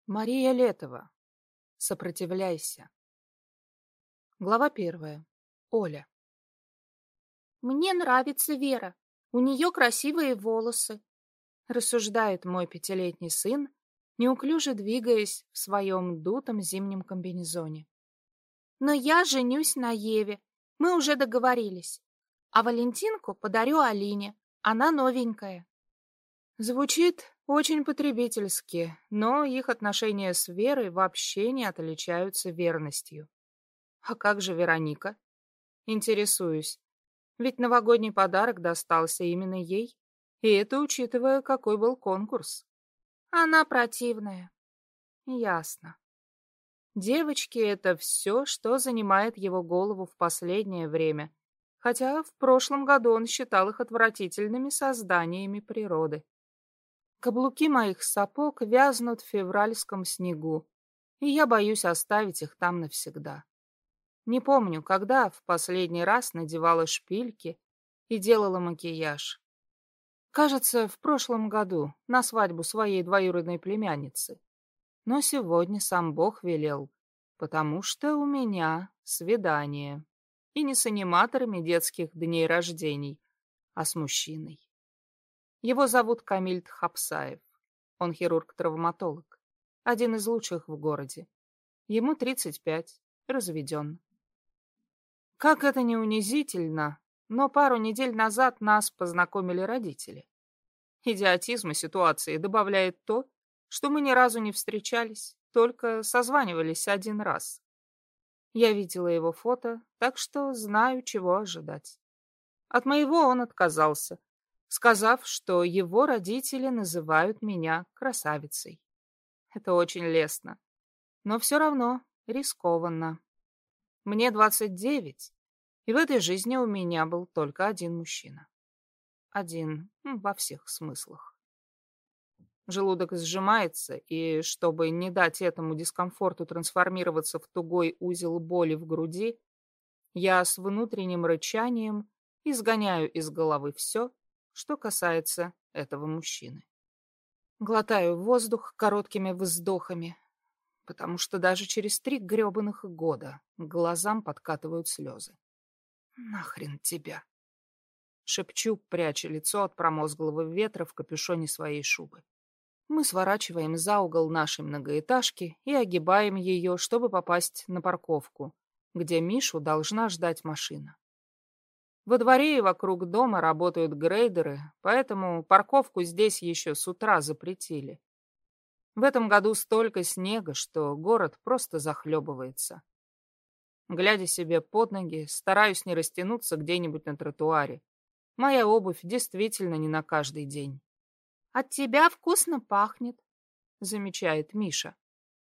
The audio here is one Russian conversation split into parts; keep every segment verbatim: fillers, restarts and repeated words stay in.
Мария Летова. Сопротивляйся. Глава первая. Оля. «Мне нравится Вера. У нее красивые волосы», — рассуждает мой пятилетний сын, неуклюже двигаясь в своем дутом зимнем комбинезоне. «Но я женюсь на Еве. Мы уже договорились. А Валентинку подарю Алине. Она новенькая». Звучит очень потребительски, но их отношения с Верой вообще не отличаются верностью. А как же Вероника? Интересуюсь. Ведь новогодний подарок достался именно ей. И это учитывая, какой был конкурс. Она противная. Ясно. Девочки — это все, что занимает его голову в последнее время. Хотя в прошлом году он считал их отвратительными созданиями природы. Каблуки моих сапог вязнут в февральском снегу, и я боюсь оставить их там навсегда. Не помню, когда в последний раз надевала шпильки и делала макияж. Кажется, в прошлом году, на свадьбу своей двоюродной племянницы. Но сегодня сам Бог велел, потому что у меня свидание. И не с аниматорами детских дней рождений, а с мужчиной. Его зовут Камиль Тхапсаев. Он хирург-травматолог. Один из лучших в городе. Ему тридцать пять, разведен. Как это не унизительно, но пару недель назад нас познакомили родители. Идиотизма ситуации добавляет то, что мы ни разу не встречались, только созванивались один раз. Я видела его фото, так что знаю, чего ожидать. От моего он отказался, сказав, что его родители называют меня красавицей. Это очень лестно, но все равно рискованно. Мне двадцать девять, и в этой жизни у меня был только один мужчина. Один во всех смыслах. Желудок сжимается, и чтобы не дать этому дискомфорту трансформироваться в тугой узел боли в груди, я с внутренним рычанием изгоняю из головы все, что касается этого мужчины. Глотаю воздух короткими вздохами, потому что даже через три гребаных года к глазам подкатывают слезы. «Нахрен тебя!» Шепчу, пряча лицо от промозглого ветра в капюшоне своей шубы. Мы сворачиваем за угол нашей многоэтажки и огибаем ее, чтобы попасть на парковку, где Мишу должна ждать машина. Во дворе и вокруг дома работают грейдеры, поэтому парковку здесь еще с утра запретили. В этом году столько снега, что город просто захлебывается. Глядя себе под ноги, стараюсь не растянуться где-нибудь на тротуаре. Моя обувь действительно не на каждый день. «От тебя вкусно пахнет», — замечает Миша.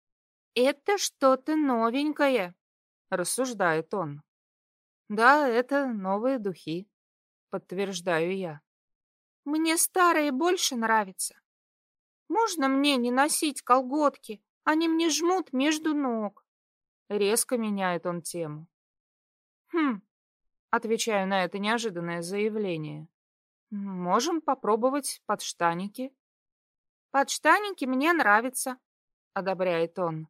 «Это что-то новенькое», — рассуждает он. «Да, это новые духи», — подтверждаю я. «Мне старые больше нравятся. Можно мне не носить колготки? Они мне жмут между ног». Резко меняет он тему. «Хм», — отвечаю на это неожиданное заявление. «Можем попробовать подштаники». «Подштаники мне нравятся», — одобряет он.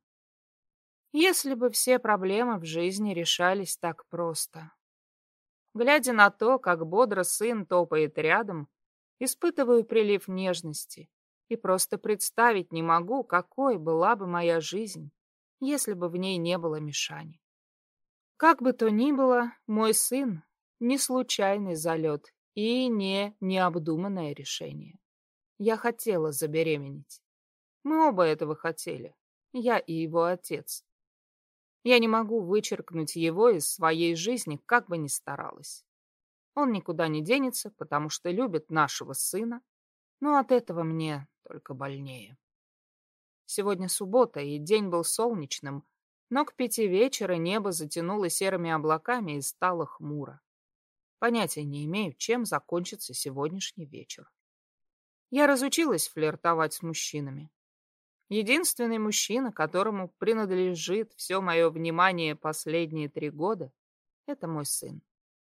Если бы все проблемы в жизни решались так просто. Глядя на то, как бодро сын топает рядом, испытываю прилив нежности и просто представить не могу, какой была бы моя жизнь, если бы в ней не было Мишани. Как бы то ни было, мой сын — не случайный залет и не необдуманное решение. Я хотела забеременеть. Мы оба этого хотели, я и его отец. Я не могу вычеркнуть его из своей жизни, как бы ни старалась. Он никуда не денется, потому что любит нашего сына, но от этого мне только больнее. Сегодня суббота, и день был солнечным, но к пяти вечера небо затянуло серыми облаками и стало хмуро. Понятия не имею, чем закончится сегодняшний вечер. Я разучилась флиртовать с мужчинами. Единственный мужчина, которому принадлежит все мое внимание последние три года, это мой сын.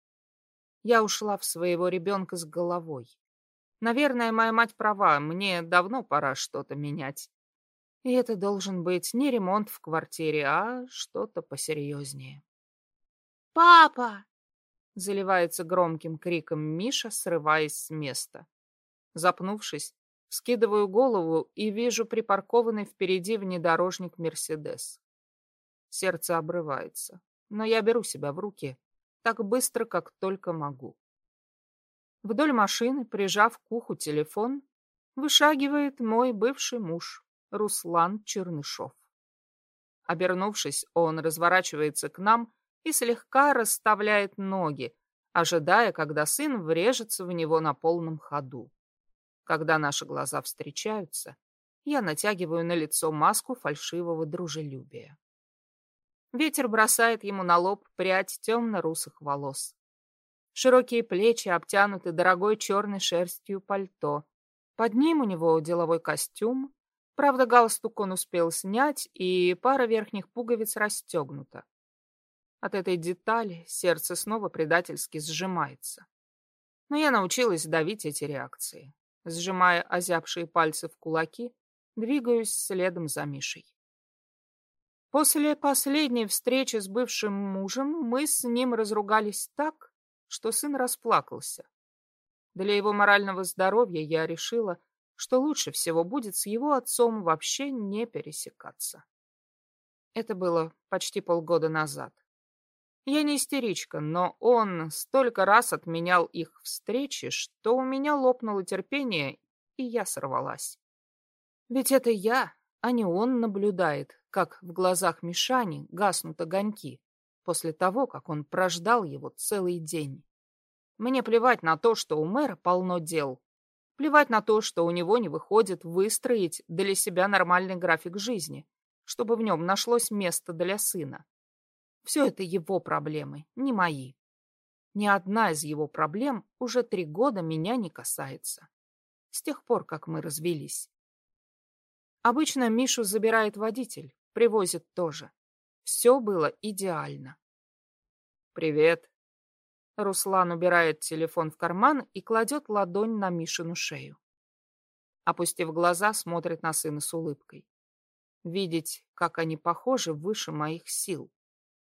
Я ушла в своего ребенка с головой. Наверное, моя мать права, мне давно пора что-то менять. И это должен быть не ремонт в квартире, а что-то посерьезнее. «Папа!» — заливается громким криком Миша, срываясь с места. Запнувшись, вскидываю голову и вижу припаркованный впереди внедорожник «Мерседес». Сердце обрывается, но я беру себя в руки так быстро, как только могу. Вдоль машины, прижав к уху телефон, вышагивает мой бывший муж Руслан Чернышов. Обернувшись, он разворачивается к нам и слегка расставляет ноги, ожидая, когда сын врежется в него на полном ходу. Когда наши глаза встречаются, я натягиваю на лицо маску фальшивого дружелюбия. Ветер бросает ему на лоб прядь темно-русых волос. Широкие плечи обтянуты дорогой черной шерстью пальто. Под ним у него деловой костюм. Правда, галстук он успел снять, и пара верхних пуговиц расстегнута. От этой детали сердце снова предательски сжимается. Но я научилась давить эти реакции. Сжимая озябшие пальцы в кулаки, двигаюсь следом за Мишей. После последней встречи с бывшим мужем мы с ним разругались так, что сын расплакался. Для его морального здоровья я решила, что лучше всего будет с его отцом вообще не пересекаться. Это было почти полгода назад. Я не истеричка, но он столько раз отменял их встречи, что у меня лопнуло терпение, и я сорвалась. Ведь это я, а не он наблюдает, как в глазах Мишани гаснут огоньки после того, как он прождал его целый день. Мне плевать на то, что у мэра полно дел. Плевать на то, что у него не выходит выстроить для себя нормальный график жизни, чтобы в нем нашлось место для сына. Все это его проблемы, не мои. Ни одна из его проблем уже три года меня не касается. С тех пор, как мы развелись. Обычно Мишу забирает водитель, привозит тоже. Все было идеально. «Привет». Руслан убирает телефон в карман и кладет ладонь на Мишину шею. Опустив глаза, смотрит на сына с улыбкой. Видеть, как они похожи, выше моих сил.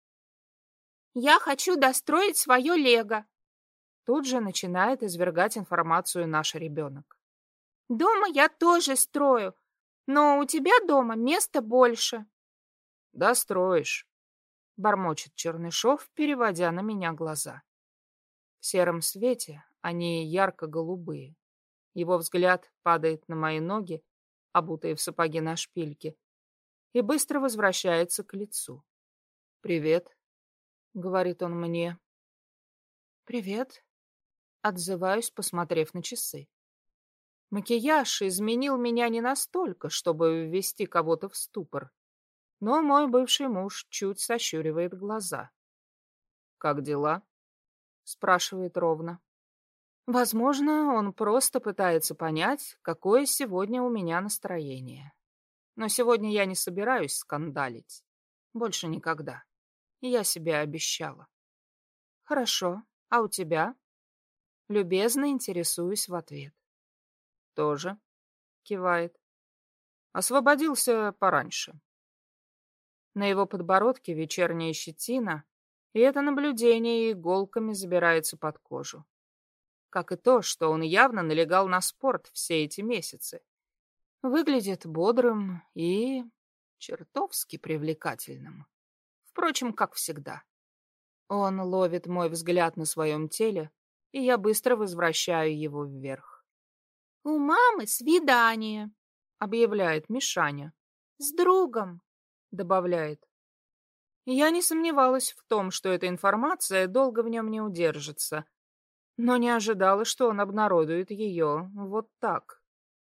«Я хочу достроить свое лего», — тут же начинает извергать информацию наш ребенок. «Дома я тоже строю, но у тебя дома места больше». «Достроишь», — бормочет Чернышов, переводя на меня глаза. В сером свете они ярко-голубые. Его взгляд падает на мои ноги, обутые в сапоги на шпильке, и быстро возвращается к лицу. «Привет», — говорит он мне. «Привет», — отзываюсь, посмотрев на часы. Макияж изменил меня не настолько, чтобы ввести кого-то в ступор, но мой бывший муж чуть сощуривает глаза. «Как дела?» — спрашивает ровно. Возможно, он просто пытается понять, какое сегодня у меня настроение. Но сегодня я не собираюсь скандалить. Больше никогда. Я себе обещала. «Хорошо. А у тебя?» Любезно интересуюсь в ответ. «Тоже», — кивает. «Освободился пораньше». На его подбородке вечерняя щетина, и это наблюдение иголками забирается под кожу. Как и то, что он явно налегал на спорт все эти месяцы. Выглядит бодрым и чертовски привлекательным. Впрочем, как всегда. Он ловит мой взгляд на своем теле, и я быстро возвращаю его вверх. «У мамы свидание», — объявляет Мишаня. «С другом», — добавляет. Я не сомневалась в том, что эта информация долго в нем не удержится, но не ожидала, что он обнародует ее вот так.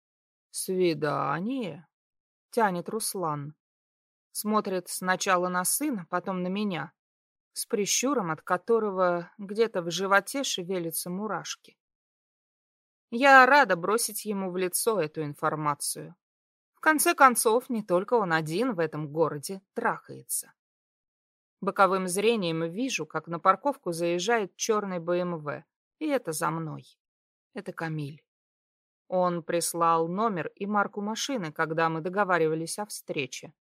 «Свидание?» — тянет Руслан. Смотрит сначала на сына, потом на меня, с прищуром, от которого где-то в животе шевелятся мурашки. Я рада бросить ему в лицо эту информацию. В конце концов, не только он один в этом городе трахается. Боковым зрением вижу, как на парковку заезжает черный бэ эм вэ, и это за мной. Это Камиль. Он прислал номер и марку машины, когда мы договаривались о встрече.